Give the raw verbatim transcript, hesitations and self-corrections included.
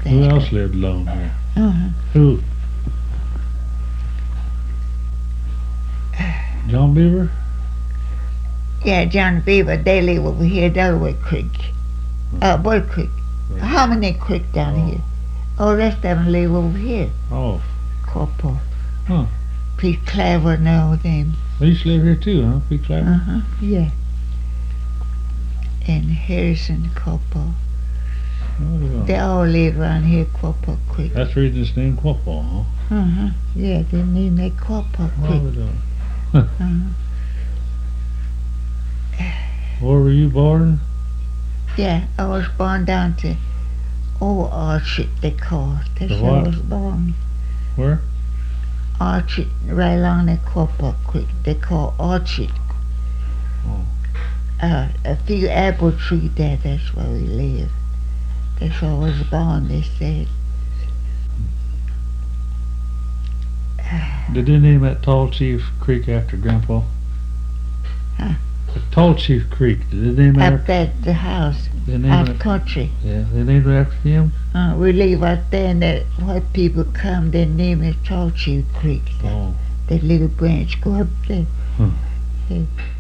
Who else lived along here? Uh-huh. Who? John Beaver? Yeah, John Beaver, they live over here, Delaware Creek. Uh, Boy Creek. Right. Harmony Creek down Oh. here. All the rest of them live over here. Oh, Corporal. Huh. Pete Claver and all them. they used to live here too, huh? Pete Claver? Uh-huh, yeah. And Harrison Corporal. Oh, yeah. They all live around here, Corporal Creek. That's the reason it's named Quapaw, huh? Uh-huh, yeah, they named it Corporal Oh, Creek. they don't. Uh-huh. Where were you born? Yeah, I was born down to Old Orchard, they call it. That's The where I what? was born. Where? Orchard, right along the Corporal Creek. They call Orchard. Oh. Uh, a few apple trees there, that's where we live. That's where I was born, they said. Did they name that Tall Chief Creek after Grandpa? Huh? The Tall Chief Creek, did they name it Up after? at the house, They named out it, country. yeah, they named it after him? Uh, we live out there and that white people come, they name it Tall Chief Creek. Oh. That little branch go up there. Huh. Yeah.